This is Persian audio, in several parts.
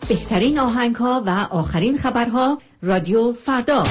بهترین آهنگ‌ها و آخرین خبرها رادیو فردا.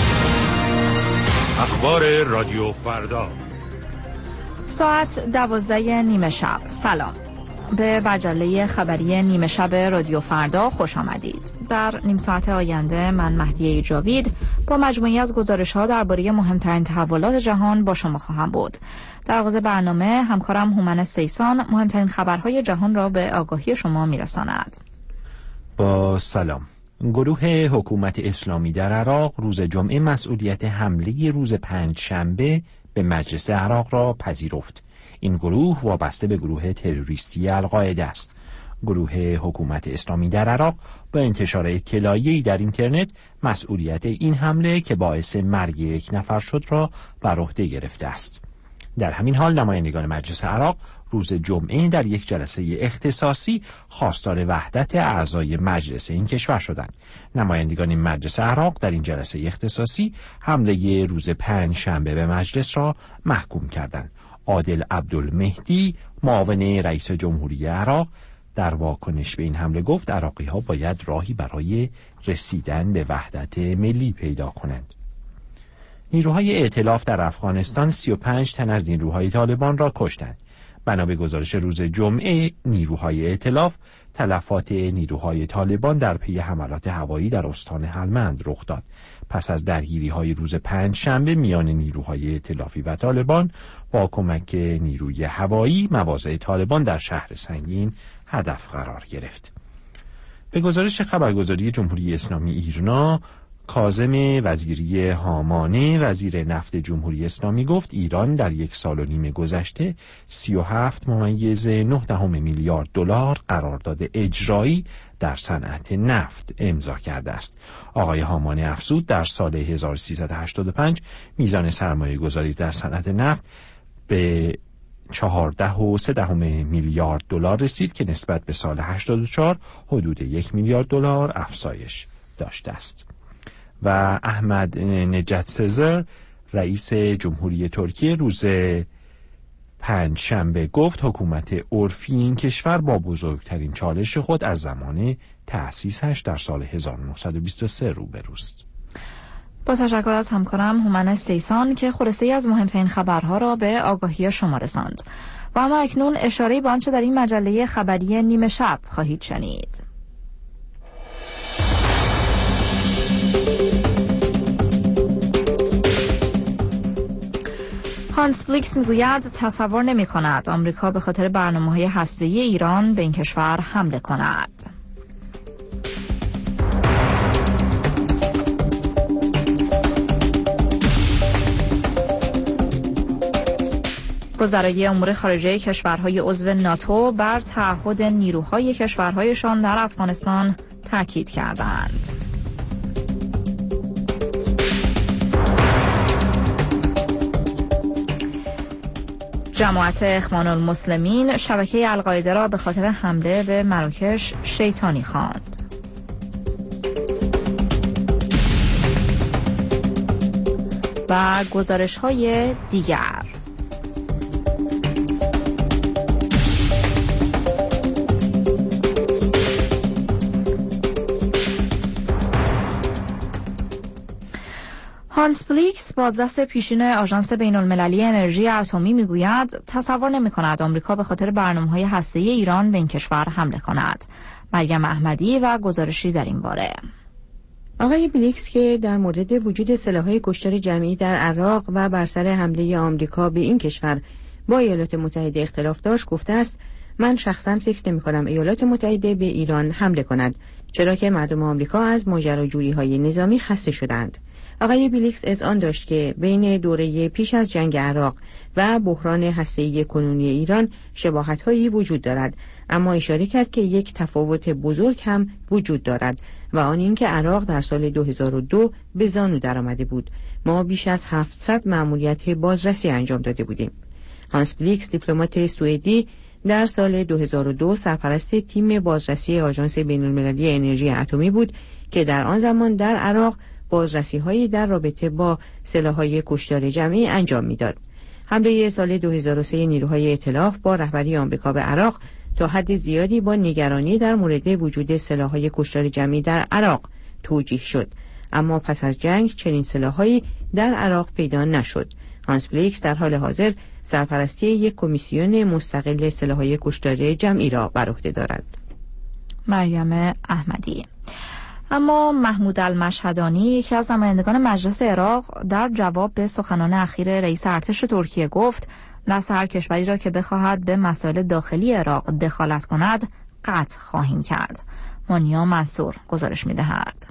اخبار رادیو فردا ساعت 12:30 شب. سلام. به مجله خبری نیمه شب رادیو فردا خوش آمدید. در نیم ساعت آینده من مهدیه جاوید با مجموعی از گزارش‌ها درباره مهمترین تحولات جهان با شما خواهم بود. در آغاز برنامه همکارم هومن سیسان مهمترین خبرهای جهان را به آگاهی شما میرساند. با سلام. گروه حکومت اسلامی در عراق روز جمعه مسئولیت حمله روز پنجشنبه به مجلس عراق را پذیرفت. این گروه وابسته به گروه تروریستی القاعده است. گروه حکومت اسلامی در عراق با انتشار اطلاعیه‌ای در اینترنت مسئولیت این حمله که باعث مرگ یک نفر شد را بر عهده گرفته است. در همین حال نمایندگان مجلس عراق روز جمعه در یک جلسه اختصاصی خواستار وحدت اعضای مجلس این کشور شدند. نمایندگان مجلس عراق در این جلسه اختصاصی حمله روز پنجشنبه به مجلس را محکوم کردند. عادل عبدالمهدی معاون رئیس جمهوری عراق در واکنش به این حمله گفت عراقی‌ها باید راهی برای رسیدن به وحدت ملی پیدا کنند. نیروهای ائتلاف در افغانستان 35 تن از نیروهای طالبان را کشتند. بنا به گزارش روز جمعه نیروهای ائتلاف تلفات نیروهای طالبان در پی حملات هوایی در استان هلمند رخ داد. پس از درگیری‌های روز پنجشنبه میان نیروهای ائتلافی و طالبان با کمک نیروی هوایی مواضع طالبان در شهر سنگین هدف قرار گرفت. به گزارش خبرگزاری جمهوری اسلامی ایرنا، کاظم وزیری هامانه وزیر نفت جمهوری اسلامی گفت ایران در 1.5 سال گذشته 37.9 میلیارد دلار قرارداد اجرایی در صنعت نفت امضا کرده است. آقای هامانه افزود در سال 1385 میزان سرمایه گذاری در صنعت نفت به 14.3 میلیارد دلار رسید که نسبت به سال 84 حدود 1 میلیارد دلار افزایش داشته است. و احمد نجات سزر رئیس جمهوری ترکیه روز پنجشنبه گفت حکومت عرفی این کشور با بزرگترین چالش خود از زمان تأسیسش در سال 1923 روبروست. با تشکر از همکارم هومن سیسان که خلاصه‌ای از مهمترین خبرها را به آگاهی شما رساند. و اما اکنون اشاره‌ای به آنچه در این مجله خبری نیمه شب خواهید شنید. هانس بلیکس میگوید تصور نمی کند آمریکا به خاطر برنامه‌های هسته‌ای ایران به این کشور حمله کند. وزرای امور خارجه کشورهای عضو ناتو بر تعهد نیروهای کشورهایشان در افغانستان تاکید کردند. جماعت اخوان المسلمین شبکه القاعده را به خاطر حمله به مراکش شیطانی خواند. و گزارش‌های دیگر. هانس بلیکس بازرس پیشین آژانس بین‌المللی انرژی اتمی میگوید تصور نمی‌کند آمریکا به خاطر برنامه‌های هسته‌ای ایران به این کشور حمله کند. مریم احمدی و گزارشی در این باره. آقای بلیکس که در مورد وجود سلاح‌های کشتار جمعی در عراق و بر سر حمله آمریکا به این کشور با ایالات متحده اختلاف داشت گفته است من شخصاً فکر نمی‌کنم ایالات متحده به ایران حمله کند، چرا که مردم آمریکا از ماجراجویی‌های نظامی خسته شدند. آقای بلیکس اذعان داشت که بین دوره پیش از جنگ عراق و بحران هسته‌ای کنونی ایران شباهت‌هایی وجود دارد، اما اشاره کرد که یک تفاوت بزرگ هم وجود دارد و آن این که عراق در سال 2002 به زانو درآمده بود. ما بیش از 700 مأموریت بازرسی انجام داده بودیم. هانس بلیکس دیپلمات سوئدی در سال 2002 سرپرست تیم بازرسی آژانس بین‌المللی انرژی اتمی بود که در آن زمان در عراق بازرسی‌هایی در رابطه با سلاح‌های کشتار جمعی انجام می‌داد. حمله سال 2003 نیروهای ائتلاف با رهبری آمریکا به عراق تا حد زیادی با نگرانی در مورد وجود سلاح‌های کشتار جمعی در عراق توجیه شد، اما پس از جنگ چنین سلاح‌هایی در عراق پیدا نشد. هانس بلیکس در حال حاضر سرپرستی یک کمیسیون مستقل سلاح‌های کشتار جمعی را بر عهده دارد. مریم احمدی. اما محمود المشهدانی، یکی از نمایندگان مجلس عراق، در جواب به سخنان اخیر رئیس ارتش ترکیه گفت دست هر کشوری را که بخواهد به مسائل داخلی عراق دخالت کند قطع خواهیم کرد. مانیا منصور گزارش می‌دهد.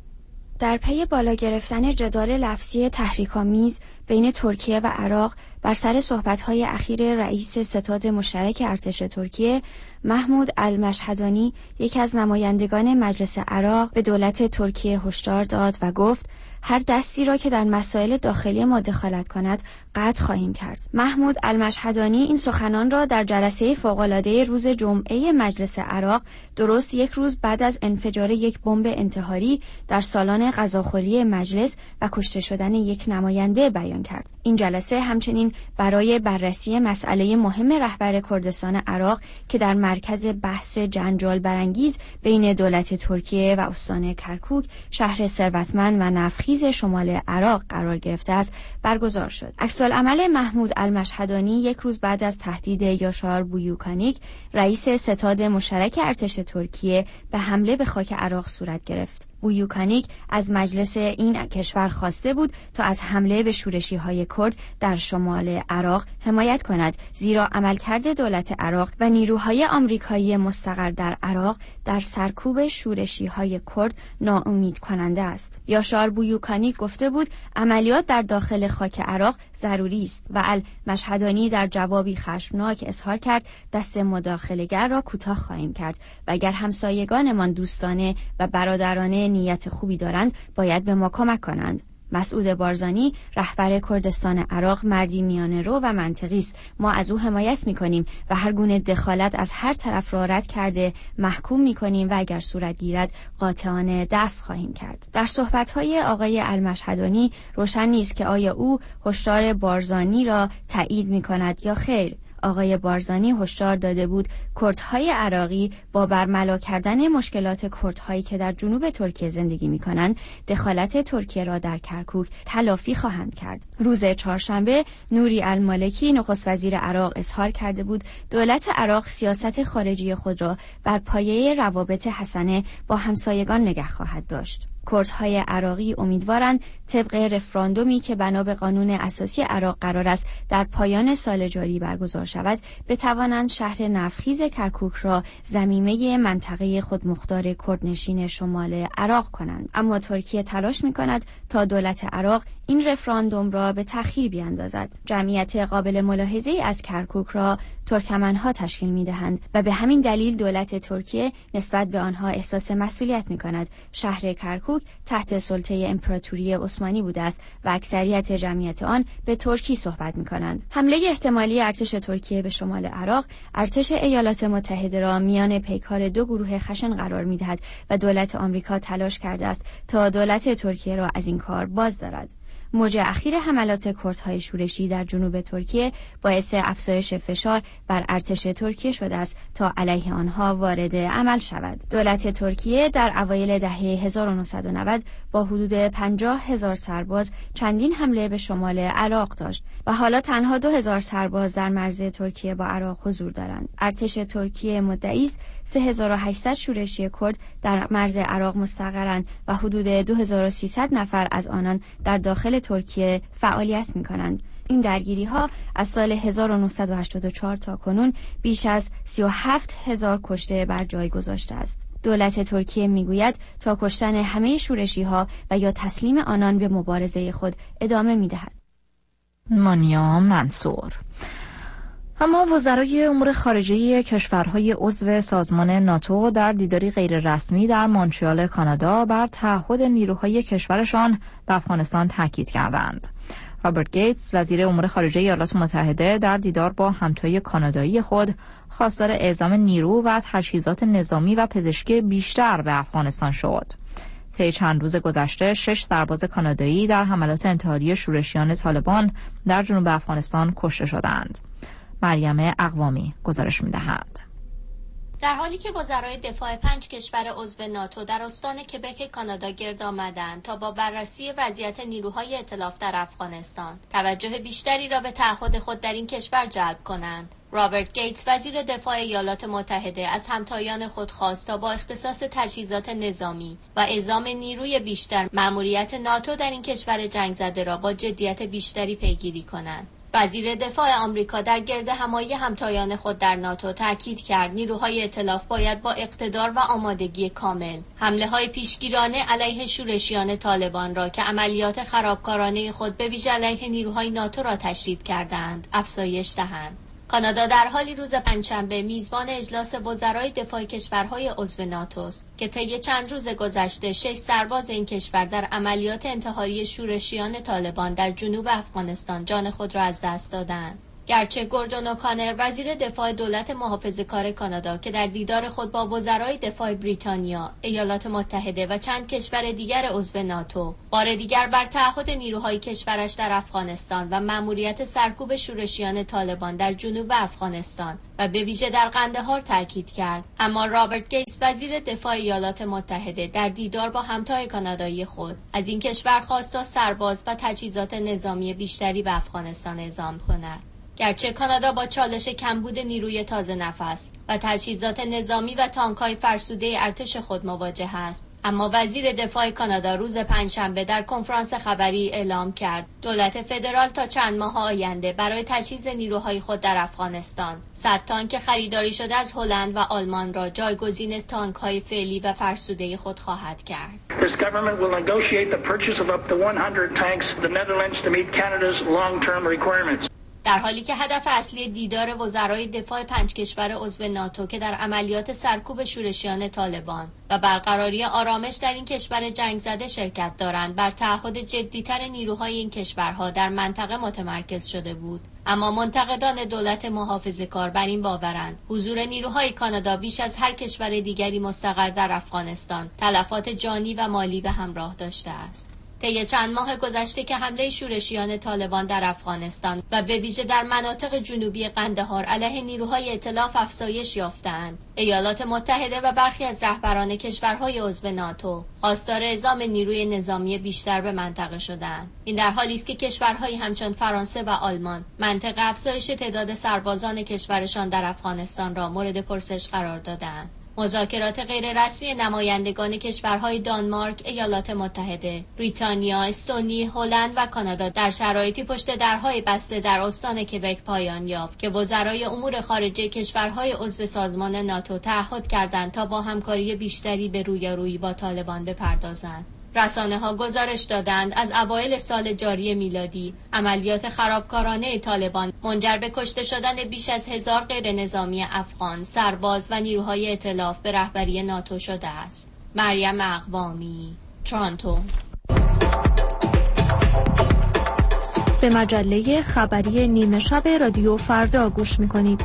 در پی بالا گرفتن جدال لفظی تحریک‌آمیز بین ترکیه و عراق بر سر صحبت‌های اخیر رئیس ستاد مشترک ارتش ترکیه، محمود المشهدانی، یکی از نمایندگان مجلس عراق، به دولت ترکیه هشدار داد و گفت هر دستی را که در مسائل داخلی ما دخالت کند قطع خواهیم کرد. محمود المشهدانی این سخنان را در جلسه فوق‌العاده روز جمعه مجلس عراق، درست یک روز بعد از انفجار یک بمب انتحاری در سالن غذاخوری مجلس و کشته شدن یک نماینده بیان کرد. این جلسه همچنین برای بررسی مسئله مهم رهبر کردستان عراق که در مرکز بحث جنجال برانگیز بین دولت ترکیه و استان کرکوک، شهر ثروتمند و نفتخیز شمال عراق قرار گرفته است برگزار شد. عکس‌العمل محمود المشهدانی یک روز بعد از تهدید یاشار بویوکانیک، رئیس ستاد مشترک ارتش ترکیه، به حمله به خاک عراق صورت گرفت. بویوکانیک از مجلس این کشور خواسته بود تا از حمله به شورشی‌های کرد در شمال عراق حمایت کند، زیرا عملکرد دولت عراق و نیروهای آمریکایی مستقر در عراق در سرکوب شورشی‌های کرد ناامید کننده است. یاشار بویوکانیک گفته بود عملیات در داخل خاک عراق ضروری است و المشهدانی در جوابی خشمناک اظهار کرد دست مداخله‌گر را کوتاه خواهیم کرد و اگر همسایگانمان دوستانه و برادرانه نیت خوبی دارند باید به ما کمک کنند. مسعود بارزانی، رهبر کردستان عراق، مردی میانه‌رو و منطقی است. ما از او حمایت می‌کنیم و هر گونه دخالت از هر طرف را رد کرده محکوم می‌کنیم و اگر صورت گیرد قاطعانه دفع خواهیم کرد. در صحبت‌های آقای المشهدانی روشن نیست که آیا او هشدار بارزانی را تایید می‌کند یا خیر. آقای بارزانی هشدار داده بود کردهای عراقی با برملا کردن مشکلات کردهایی که در جنوب ترکیه زندگی می‌کنند، دخالت ترکیه را در کرکوک تلافی خواهند کرد. روز چهارشنبه نوری المالکی، نخست وزیر عراق، اظهار کرده بود دولت عراق سیاست خارجی خود را بر پایه روابط حسنه با همسایگان نگه خواهد داشت. کردهای عراقی امیدوارند طبق رفراندومی که بنا به قانون اساسی عراق قرار است در پایان سال جاری برگزار شود، بتوانند شهر نفتخیز کرکوک را ضمیمه منطقه خودمختار کردنشین شمال عراق کنند. اما ترکیه تلاش می‌کند تا دولت عراق این رفراندوم را به تأخیر بیاندازد. جمعیت قابل ملاحظه‌ای از کرکوک را ترکمنها تشکیل می‌دهند و به همین دلیل دولت ترکیه نسبت به آنها احساس مسئولیت می‌کند. شهر کرکوک تحت سلطه امپراتوری عثمانی بوده است و اکثریت جمعیت آن به ترکی صحبت می‌کنند. حمله احتمالی ارتش ترکیه به شمال عراق، ارتش ایالات متحده را میان پیکار دو گروه خشن قرار می‌دهد و دولت آمریکا تلاش کرده است تا دولت ترکیه را از این کار باز دارد. موج اخیر حملات کردهای شورشی در جنوب ترکیه باعث افزایش فشار بر ارتش ترکیه شده است تا علیه آنها وارد عمل شود. دولت ترکیه در اوایل دهه 1990 با حدود 50,000 سرباز چندین حمله به شمال عراق داشت و حالا تنها 2,000 سرباز در مرز ترکیه با عراق حضور دارند. ارتش ترکیه مدعی است 3,800 شورشی کرد در مرز عراق مستقرند و حدود 2,300 نفر از آنان در داخل ترکیه فعالیت می‌کنند. این درگیری‌ها از سال 1984 تا کنون بیش از 37,000 کشته بر جای گذاشته است. دولت ترکیه میگوید تا کشتن همه شورشی‌ها و یا تسلیم آنان به مبارزه خود ادامه می‌دهد. مانیا منصور. اما وزرای امور خارجه کشورهای عضو سازمان ناتو در دیداری غیررسمی در مونترال کانادا بر تعهد نیروهای کشورشان به افغانستان تاکید کردند. رابرت گیتس، وزیر امور خارجه ایالات متحده، در دیدار با همتای کانادایی خود خواستار اعزام نیرو و تجهیزات نظامی و پزشکی بیشتر به افغانستان شد. طی چند روز گذشته 6 سرباز کانادایی در حملات انتحاری شورشیان طالبان در جنوب افغانستان کشته شدند. مریم اقوامی گزارش می‌دهد. در حالی که وزرای دفاع 5 کشور عضو ناتو در استان کبک کانادا گرد آمدند تا با بررسی وضعیت نیروهای ائتلاف در افغانستان توجه بیشتری را به تعهد خود در این کشور جلب کنند، رابرت گیتس وزیر دفاع ایالات متحده از همتایان خود خواست تا با اختصاص تجهیزات نظامی و اعزام نیروی بیشتر مأموریت ناتو در این کشور جنگ زده را با جدیت بیشتری پیگیری کنند. وزیر دفاع آمریکا در گرد همایی همتایان خود در ناتو تاکید کرد نیروهای ائتلاف باید با اقتدار و آمادگی کامل حمله‌های پیشگیرانه علیه شورشیان طالبان را که عملیات خرابکارانه خود به ویژه علیه نیروهای ناتو را تشدید کردند افزایش دهند. کانادا در حالی روز پنجشنبه میزبان اجلاس وزرای دفاع کشورهای عضو ناتو است که طی چند روز گذشته 6 سرباز این کشور در عملیات انتحاری شورشیان طالبان در جنوب افغانستان جان خود را از دست دادند. گرچه گوردون اوکانر وزیر دفاع دولت محافظه‌کار کانادا که در دیدار خود با وزرای دفاع بریتانیا، ایالات متحده و چند کشور دیگر عضو ناتو بار دیگر بر تعهد نیروهای کشورش در افغانستان و مأموریت سرکوب شورشیان طالبان در جنوب افغانستان و به ویژه در قندهار تاکید کرد، اما رابرت گیتس وزیر دفاع ایالات متحده در دیدار با همتای کانادایی خود از این کشور خواست تا سرباز و تجهیزات نظامی بیشتری به افغانستان اعزام کند. گرچه کانادا با چالش کمبود نیروی تازه نفس و تجهیزات نظامی و تانک‌های فرسوده ارتش خود مواجه است، اما وزیر دفاع کانادا روز پنجشنبه در کنفرانس خبری اعلام کرد دولت فدرال تا چند ماه آینده برای تجهیز نیروهای خود در افغانستان 100 تانک خریداری شده از هلند و آلمان را جایگزین تانک‌های فعلی و فرسوده خود خواهد کرد. This government will negotiate the purchase of up to 100 tanks to the Netherlands to meet Canada's long-term requirements. در حالی که هدف اصلی دیدار وزرای دفاع 5 کشور عضو ناتو که در عملیات سرکوب شورشیان طالبان و برقراری آرامش در این کشور جنگ زده شرکت دارند بر تعهد جدی‌تر نیروهای این کشورها در منطقه متمرکز شده بود، اما منتقدان دولت محافظه‌کار بر این باورند حضور نیروهای کانادا بیش از هر کشور دیگری مستقر در افغانستان تلفات جانی و مالی به همراه داشته است. طی چند ماه گذشته که حمله شورشیان طالبان در افغانستان و به ویژه در مناطق جنوبی قندهار علیه نیروهای ائتلاف افزایش یافتند، ایالات متحده و برخی از رهبران کشورهای عضو ناتو خواستار اعزام نیروی نظامی بیشتر به منطقه شدند. این در حالی است که کشورهایی همچون فرانسه و آلمان منطق افزایش تعداد سربازان کشورشان در افغانستان را مورد پرسش قرار دادند. مذاکرات غیررسمی نمایندگان کشورهای دانمارک، ایالات متحده، بریتانیا، استونی، هلند و کانادا در شرایطی پشت درهای بسته در استان کبک پایان یافت که وزرای امور خارجه کشورهای عضو سازمان ناتو تعهد کردند تا با همکاری بیشتری به رویارویی با طالبان بپردازند. رسانه‌ها گزارش دادند از اوایل سال جاری میلادی عملیات خرابکارانه طالبان منجر به کشته شدن بیش از 1000 غیر نظامی افغان، سرباز و نیروهای ائتلاف به رهبری ناتو شده است. مریم اقوامی، تورنتو. به مجله خبری نیمه شب رادیو فردا گوش می‌کنید.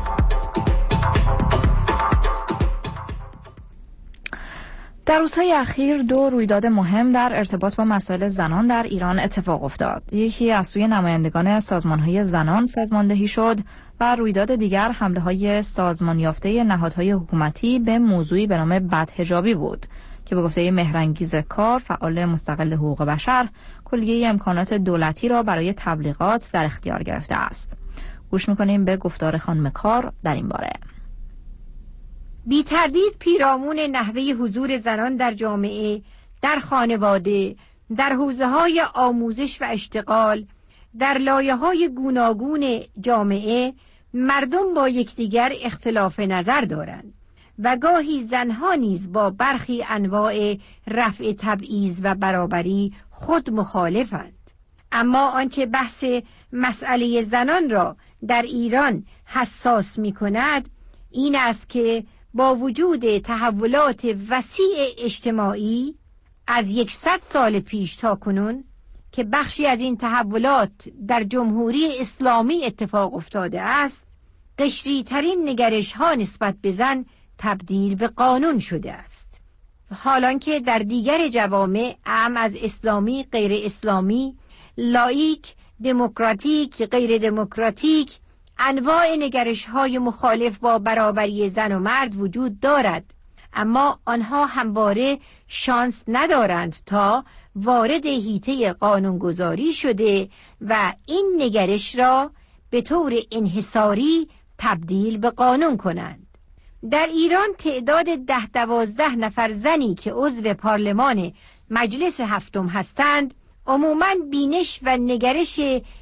در روزهای اخیر 2 رویداد مهم در ارتباط با مسائل زنان در ایران اتفاق افتاد. یکی از سوی نمایندگان سازمان‌های زنان سازماندهی شد و رویداد دیگر حمله‌های سازمان یافته نهادهای حکومتی به موضوعی به نام بدحجابی بود که به گفته مهرانگیز کار، فعال مستقل حقوق بشر، کلیه امکانات دولتی را برای تبلیغات در اختیار گرفته است. گوش می‌کنیم به گفتار خانم کار در این باره. بی تردید پیرامون نحوه حضور زنان در جامعه، در خانواده، در حوزه‌های آموزش و اشتغال، در لایه‌های گوناگون جامعه، مردم با یکدیگر اختلاف نظر دارند و گاهی زنها نیز با برخی انواع رفع تبعیض و برابری خود مخالفند. اما آنچه بحث مسئله زنان را در ایران حساس می‌کند این است که با وجود تحولات وسیع اجتماعی از 100 سال پیش تا کنون که بخشی از این تحولات در جمهوری اسلامی اتفاق افتاده است، قشری ترین نگرش ها نسبت به زن تبدیل به قانون شده است، حالان که در دیگر جوامع اعم از اسلامی، غیر اسلامی، لاییک، دموکراتیک، غیر دموکراتیک، انواع نگرش‌های مخالف با برابری زن و مرد وجود دارد، اما آنها همواره شانس ندارند تا وارد حیطه قانونگذاری شده و این نگرش را به طور انحصاری تبدیل به قانون کنند. در ایران تعداد 10-12 نفر زنی که عضو پارلمان مجلس هفتم هستند عموماً بینش و نگرش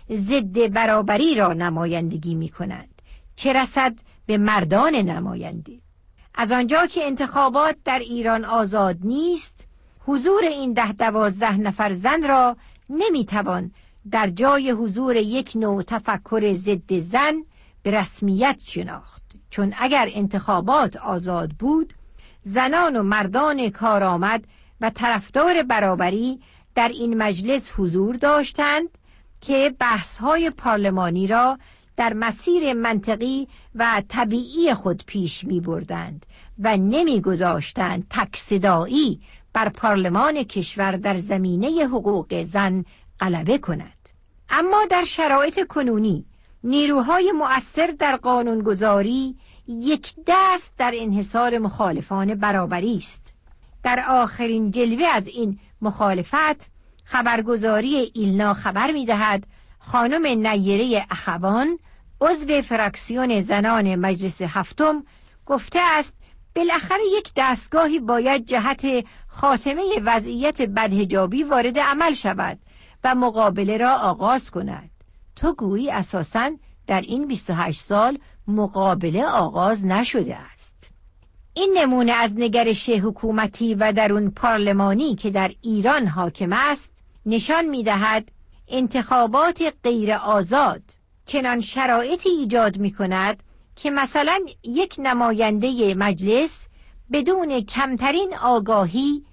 ضد برابری را نمایندگی می کنند، چه رسد به مردان نماینده. از آنجا که انتخابات در ایران آزاد نیست، حضور این 10-12 نفر زن را نمیتوان در جای حضور یک نوع تفکر ضد زن به رسمیت شناخت، چون اگر انتخابات آزاد بود، زنان و مردان کارآمد و طرفدار برابری در این مجلس حضور داشتند که بحث‌های پارلمانی را در مسیر منطقی و طبیعی خود پیش می بردند و نمی گذاشتند تک‌صدایی بر پارلمان کشور در زمینه حقوق زن غلبه کند. اما در شرایط کنونی نیروهای مؤثر در قانونگذاری یک دست در انحصار مخالفان برابری است. در آخرین جلوه از این مخالفت خبرگزاری ایلنا خبر می دهد خانم نیره اخوان عضو فراکسیون زنان مجلس هفتم گفته است بالاخره یک دستگاهی باید جهت خاتمه وضعیت بدحجابی وارد عمل شود و مقابله را آغاز کند. تو گویی اساساً در این 28 سال مقابله آغاز نشده است. این نمونه از نگرش حکومتی و درون پارلمانی که در ایران حاکم است نشان می‌دهد انتخابات غیر آزاد چنان شرایطی ایجاد می‌کند که مثلا یک نماینده مجلس بدون کمترین آگاهی،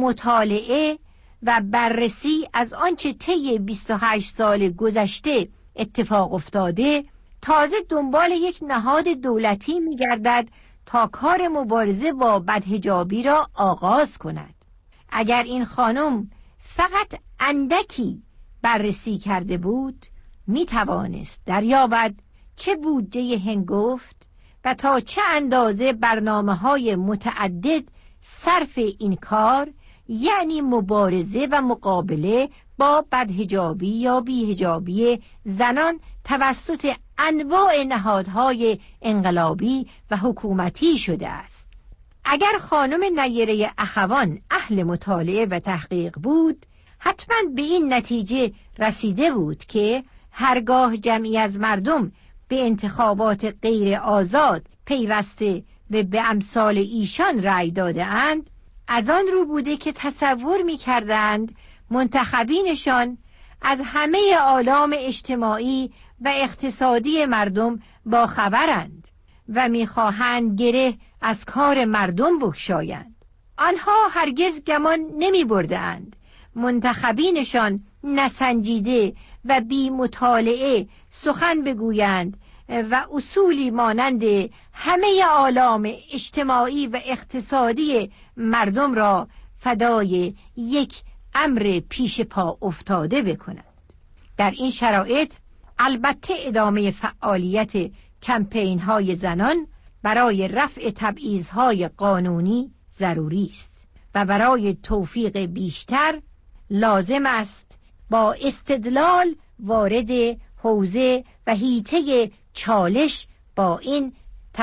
مطالعه و بررسی از آنچه طی 28 سال گذشته اتفاق افتاده تازه دنبال یک نهاد دولتی می‌گردد تا کار مبارزه با بدحجابی را آغاز کند. اگر این خانم فقط اندکی بررسی کرده بود می‌توانست دریابد چه بودجه هنگفت و تا چه اندازه برنامه‌های متعدد صرف این کار، یعنی مبارزه و مقابله با بدحجابی یا بی‌حجابی زنان توسط انواع نهادهای انقلابی و حکومتی شده است. اگر خانم نیره اخوان اهل مطالعه و تحقیق بود، حتما به این نتیجه رسیده بود که هرگاه جمعی از مردم به انتخابات غیر آزاد پیوسته و به امثال ایشان رأی داده اند، از آن رو بوده که تصور می کردند منتخبینشان از همه آلام اجتماعی و اقتصادی مردم با خبرند و می خواهند گره از کار مردم بگشایند. آنها هرگز گمان نمی بردند منتخبینشان نسنجیده و بی مطالعه سخن بگویند و اصولی مانند همه آلام اجتماعی و اقتصادی مردم را فدای یک امر پیش پا افتاده بکنند. در این شرایط البته ادامه فعالیت کمپین های زنان برای رفع تبعیض‌های قانونی ضروری است و برای توفیق بیشتر لازم است با استدلال وارد حوزه و حیطه چالش با این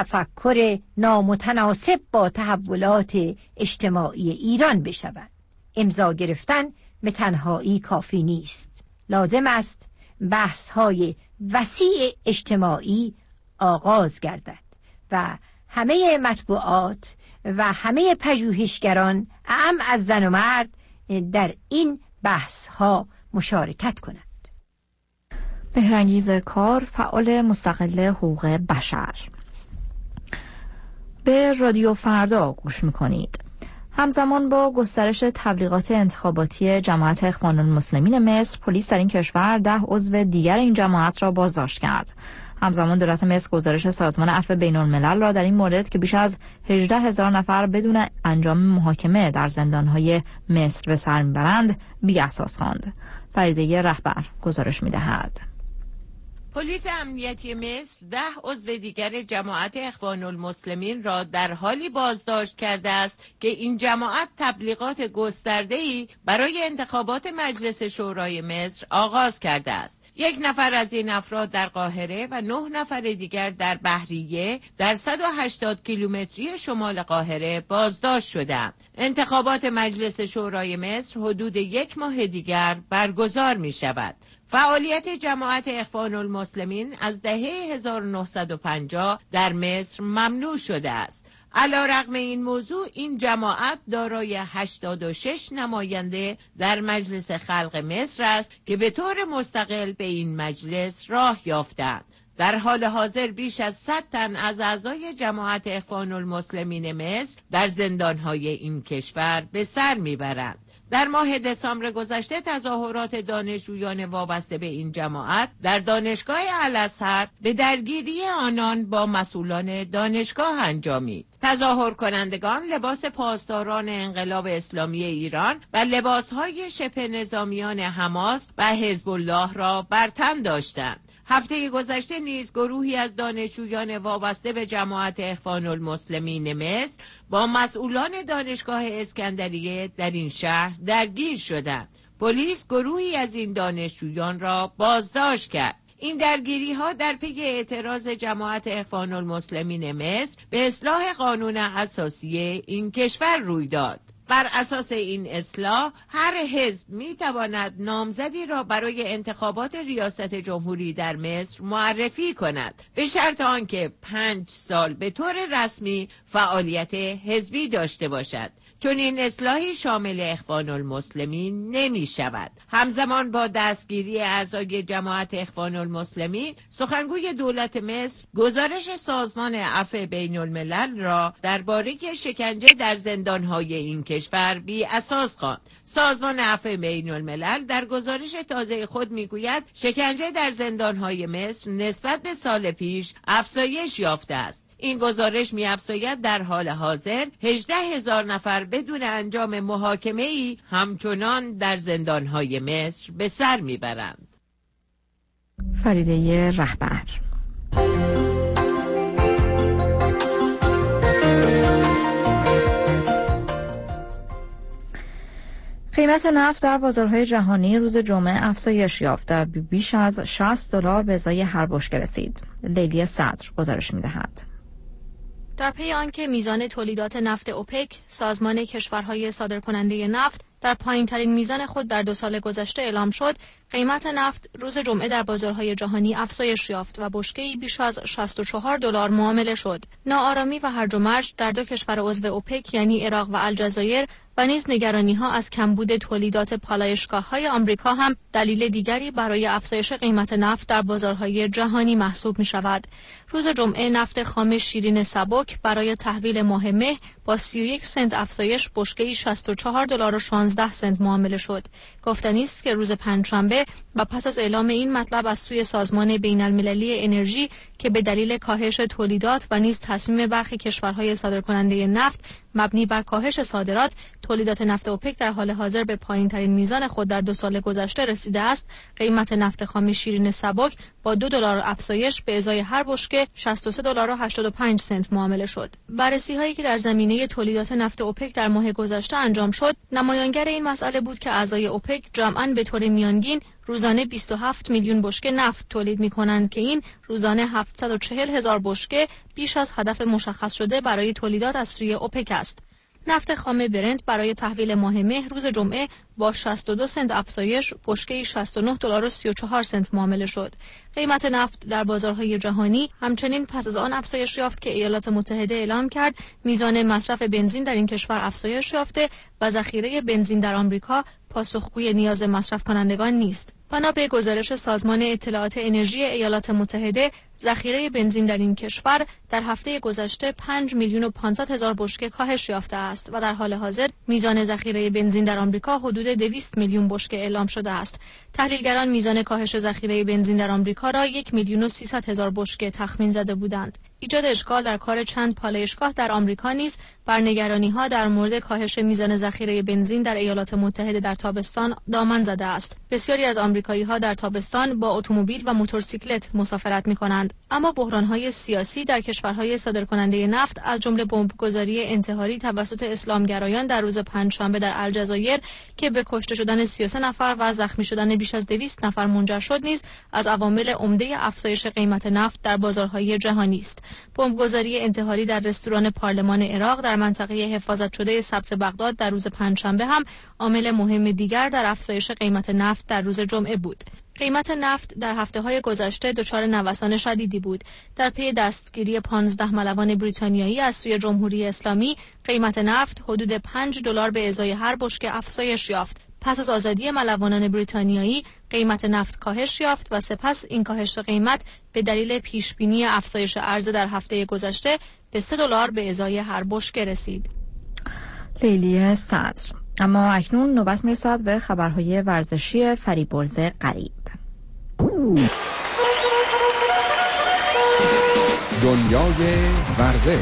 تفکر نامتناسب با تحولات اجتماعی ایران بشوند. امضا گرفتن به تنهایی کافی نیست. لازم است بحث‌های وسیع اجتماعی آغاز گردد و همه مطبوعات و همه پژوهشگران اعم از زن و مرد در این بحث‌ها مشارکت کنند. مهرانگیز کار، فعال مستقل حقوق بشر. به رادیو فردا گوش میکنید. همزمان با گسترش تبلیغات انتخاباتی جماعت اخوان المسلمین مصر، پلیس در این کشور 10 عضو دیگر این جماعت را بازداشت کرد. همزمان دولت مصر گزارش سازمان عفو بین الملل را در این مورد که بیش از 18,000 نفر بدون انجام محاکمه در زندانهای مصر به سر میبرند بی‌اساس خواند. فریده رهبر گزارش میدهد. پلیس امنیتی مصر 10 عضو دیگر جماعت اخوان المسلمین را در حالی بازداشت کرده است که این جماعت تبلیغات گسترده‌ای برای انتخابات مجلس شورای مصر آغاز کرده است. 1 نفر از این افراد در قاهره و 9 نفر دیگر در بحریه در 180 کیلومتری شمال قاهره بازداشت شدند. انتخابات مجلس شورای مصر حدود 1 ماه دیگر برگزار می شود. فعالیت جماعت اخوان المسلمین از دهه 1950 در مصر ممنوع شده است. علیرغم این موضوع این جماعت دارای 86 نماینده در مجلس خلق مصر است که به طور مستقل به این مجلس راه یافتند. در حال حاضر بیش از 100 تن از اعضای جماعت اخوان المسلمین مصر در زندانهای این کشور به سر میبرند. در ماه دسامبر گذشته تظاهرات دانشجویان وابسته به این جماعت در دانشگاه الازهر به درگیری آنان با مسئولان دانشگاه انجامید. تظاهر کنندگان لباس پاسداران انقلاب اسلامی ایران و لباسهای شبه نظامیان حماس و حزب الله را بر تن داشتند. هفته گذشته نیز گروهی از دانشجویان وابسته به جماعت اخوان المسلمین مصر با مسئولان دانشگاه اسکندریه در این شهر درگیر شدند. پلیس گروهی از این دانشجویان را بازداشت کرد. این درگیری ها در پی اعتراض جماعت اخوان المسلمین مصر به اصلاح قانون اساسی این کشور روی داد. بر اساس این اصلاح هر حزب می تواند نامزدی را برای انتخابات ریاست جمهوری در مصر معرفی کند به شرط آنکه 5 سال به طور رسمی فعالیت حزبی داشته باشد. چون این اصلاحی شامل اخوان المسلمین نمی شود. همزمان با دستگیری اعضای جماعت اخوان المسلمین، سخنگوی دولت مصر گزارش سازمان عفو بین الملل را درباره شکنجه در زندانهای این کشور بی اساس خواند. سازمان عفو بین الملل در گزارش تازه خود میگوید شکنجه در زندانهای مصر نسبت به سال پیش افزایش یافته است. این گزارش می‌افزاید در حال حاضر 18,000 نفر بدون انجام محاکمه‌ای همچنان در زندانهای مصر به سر میبرند. فریده رهبر. قیمت نفت در بازارهای جهانی روز جمعه افزایش یافت و بیش از $60 به ازای هر بشکه رسید. لیلی صدر گزارش می‌دهد. در پی آنکه میزان تولیدات نفت اوپک، سازمان کشورهای صادرکننده نفت، در پایین‌ترین میزان خود در 2 سال گذشته اعلام شد، قیمت نفت روز جمعه در بازارهای جهانی افزایش یافت و بشکه‌ای بیش از $64 معامله شد. ناآرامی و هرج و مرج در 2 کشور عضو اوپک یعنی عراق و الجزایر و نیز نگرانی‌ها از کمبود تولیدات پالایشگاه‌های آمریکا هم دلیل دیگری برای افزایش قیمت نفت در بازارهای جهانی محسوب می‌شود. روز جمعه نفت خام شیرین سبک برای تحویل ماه مه با 31 سنت افزایش بشکه‌ای $64.16 معامله شد. گفتنی است که روز پنجشنبه و پس از اعلام این مطلب از سوی سازمان بین‌المللی انرژی که به دلیل کاهش تولیدات و نیز تصمیم برخی کشورهای صادرکننده نفت مبنی بر کاهش صادرات، تولیدات نفت اوپک در حال حاضر به پایین‌ترین میزان خود در 2 سال گذشته رسیده است، قیمت نفت خام شیرین سبک با $2 افزایش به ازای هر بشکه $63.85 معامله شد. بررسی‌هایی که در زمینه تولیدات نفت اوپک در ماه گذشته انجام شد، نمایانگر این مسئله بود که اعضای اوپک جمعاً به طور میانگین روزانه 27 میلیون بشکه نفت تولید می‌کنند که این روزانه 740,000 بشکه بیش از هدف مشخص شده برای تولیدات از سوی اوپک است. نفت خام برنت برای تحویل ماه مه روز جمعه با 62 سنت افزایش بشکه‌ای $69.34 معامله شد. قیمت نفت در بازارهای جهانی همچنین پس از آن افزایش یافت که ایالات متحده اعلام کرد میزان مصرف بنزین در این کشور افزایش یافته و ذخیره بنزین در آمریکا پاسخگوی نیاز مصرف کنندگان نیست. بنا به گزارش سازمان اطلاعات انرژی ایالات متحده، ذخیره بنزین در این کشور در هفته گذشته 5,500,000 بشکه کاهش یافته است و در حال حاضر میزان ذخیره بنزین در آمریکا حدود 200 میلیون بشکه اعلام شده است. تحلیلگران میزان کاهش ذخیره بنزین در آمریکا را 1,300,000 بشکه تخمین زده بودند. ایجاد اشکال در کار چند پالایشگاه در آمریکا نیز بر نگرانی‌ها در مورد کاهش میزان ذخیره بنزین در ایالات متحده در تابستان دامن زده است. بسیاری از آمریکایی‌ها در تابستان با اتومبیل و موتورسیکلت مسافرت می‌کنند، اما بحران‌های سیاسی در کشورهای صادرکننده نفت از جمله بمبگذاری انتحاری توسط اسلامگرایان در روز پنجشنبه در الجزایر که به کشته شدن 33 نفر و زخمی شدن بیش از 200 نفر منجر شد نیز از عوامل عمده افزایش قیمت نفت در بازارهای جهانی است. بمبگذاری انتحاری در رستوران پارلمان عراق در منطقه حفاظت شده سبز بغداد در روز پنجشنبه هم عامل مهم دیگر در افزایش قیمت نفت در روز جمعه بود. قیمت نفت در هفته‌های گذشته دچار نوسان شدیدی بود. در پی دستگیری 15 ملوان بریتانیایی از سوی جمهوری اسلامی، قیمت نفت حدود $5 به ازای هر بشکه افزایش یافت. پس از آزادی ملوانان بریتانیایی، قیمت نفت کاهش یافت و سپس این کاهش قیمت به دلیل پیشبینی افزایش عرضه در هفته گذشته به $3 به ازای هر بشکه رسید. لیلی صدر. اما اکنون نوبت میرسد به خبرهای ورزشی فریبرز غریب. دنیای ورزش.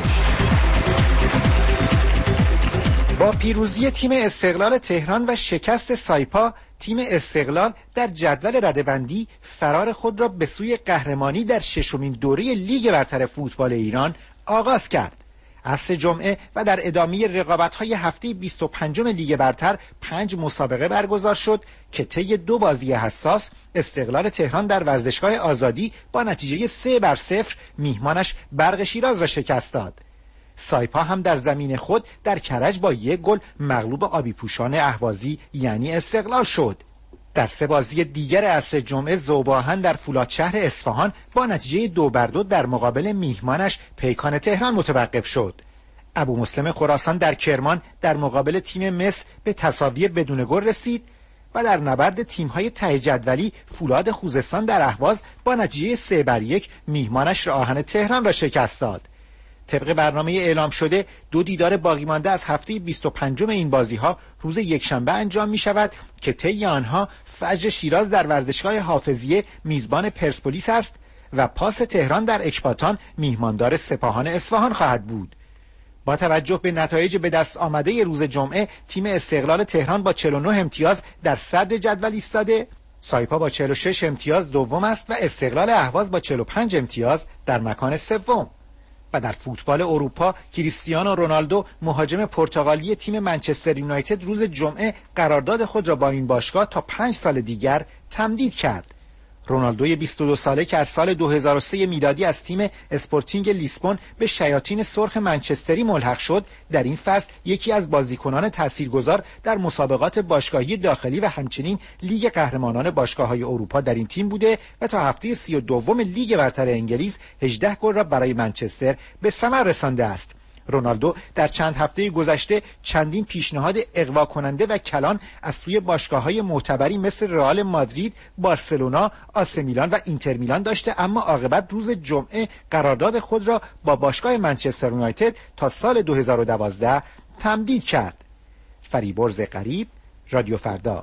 با پیروزی تیم استقلال تهران و شکست سایپا، تیم استقلال در جدول رده‌بندی فرار خود را به سوی قهرمانی در 6مین دوره لیگ برتر فوتبال ایران آغاز کرد. عصر جمعه و در ادامه رقابت‌های هفته 25 لیگ برتر 5 مسابقه برگزار شد که طی 2 بازی حساس استقلال تهران در ورزشگاه آزادی با نتیجه 3-0 میهمانش برق شیراز را شکست داد. سایپا هم در زمین خود در کرج با 1 گل مغلوب آبی پوشان اهوازی یعنی استقلال شد. در 3 بازی دیگر عصر جمعه ذوب‌آهن در فولادشهر اصفهان با نتیجه 2-2 در مقابل میهمانش پیکان تهران متوقف شد. ابومسلم خراسان در کرمان در مقابل تیم مس به تساوی بدون گل رسید و در نبرد تیم‌های ته جدولی فولاد خوزستان در اهواز با نتیجه 3-1 میهمانش آهن تهران را شکست داد. طبق برنامه اعلام شده 2 دیدار باقی مانده از هفته 25 این بازی‌ها روز یکشنبه انجام می‌شود که طی آنها فجر شیراز در ورزشگاه حافظیه میزبان پرسپولیس است و پاس تهران در اکباتان میهماندار سپاهان اصفهان خواهد بود. با توجه به نتایج به دست آمده روز جمعه، تیم استقلال تهران با 49 امتیاز در صدر جدول ایستاده، سایپا با 46 امتیاز دوم است و استقلال اهواز با 45 امتیاز در مکان سوم. و در فوتبال اروپا، کریستیانو رونالدو مهاجم پرتغالی تیم منچستر یونایتد روز جمعه قرارداد خود را با این باشگاه تا 5 سال دیگر تمدید کرد. رونالدوی 22 ساله که از سال 2003 میلادی از تیم اسپورتینگ لیسبون به شیاطین سرخ منچستری ملحق شد، در این فصل یکی از بازیکنان تاثیرگذار در مسابقات باشگاهی داخلی و همچنین لیگ قهرمانان باشگاه‌های اروپا در این تیم بوده و تا هفته 32 لیگ برتر انگلیس 18 گل را برای منچستر به ثمر رسانده است. رونالدو در چند هفته گذشته چندین پیشنهاد اغوا کننده و کلان از سوی باشگاه‌های معتبری مثل رئال مادرید، بارسلونا، آسی میلان و اینتر میلان داشته، اما عاقبت روز جمعه قرارداد خود را با باشگاه منچستر یونایتد تا سال 2012 تمدید کرد. فریبرز غریب، رادیو فردا.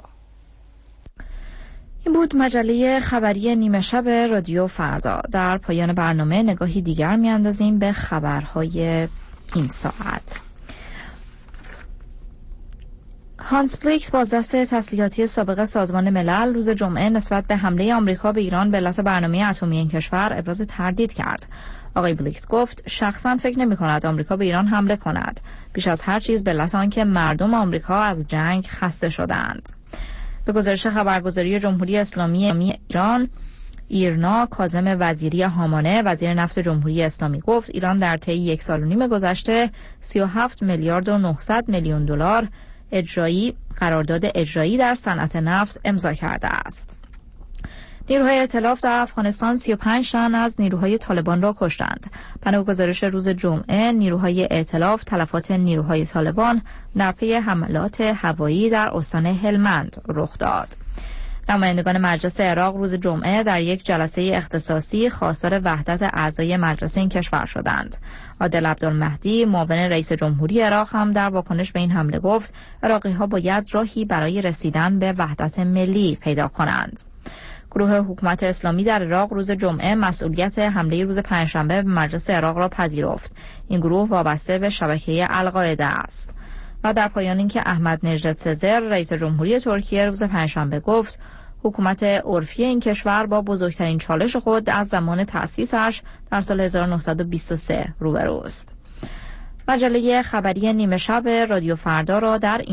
این بود مجله خبری نیمه شب رادیو فردا. در پایان برنامه نگاهی دیگر میاندازیم به خبرهای این ساعت. هانس بلیکس، بازدست تسلیحاتی سابق سازمان ملل، روز جمعه نسبت به حمله آمریکا به ایران به علت برنامه اتمی این کشور ابراز تردید کرد. آقای بلیکس گفت شخصا فکر نمی‌کند آمریکا به ایران حمله کند، بیش از هر چیز به علت آنکه مردم آمریکا از جنگ خسته شدند. به گزارش خبرگزاری جمهوری اسلامی ایران، ایرنا کاظم وزیری هامانه، وزیر نفت جمهوری اسلامی، گفت ایران در طی 1.5 سال گذشته 37 میلیارد و 900 میلیون دلار قرارداد اجرایی در صنعت نفت امضا کرده است. نیروهای ائتلاف در افغانستان 35 تن از نیروهای طالبان را کشتند. بنا به گزارش روز جمعه، نیروهای ائتلاف تلفات نیروهای طالبان در پی حملات هوایی در استان هلمند رخ داد. نمایندگان مجلس عراق روز جمعه در یک جلسه اختصاصی خواستار وحدت اعضای مجلس این کشور شدند. عادل عبدالمهدی، معاون رئیس جمهوری عراق، هم در واکنش به این حمله گفت عراقی‌ها باید راهی برای رسیدن به وحدت ملی پیدا کنند. گروه حکومت اسلامی در عراق روز جمعه مسئولیت حمله روز پنجشنبه به مجلس عراق را پذیرفت. این گروه وابسته به شبکه القاعده است. و در پایان اینکه احمد نژاد سزر رئیس جمهوری ترکیه روز پنجشنبه گفت حکومت عرفی این کشور با بزرگترین چالش خود از زمان تأسیسش در سال 1923 روبروست. مجله خبری نیمه شب رادیو فردا را در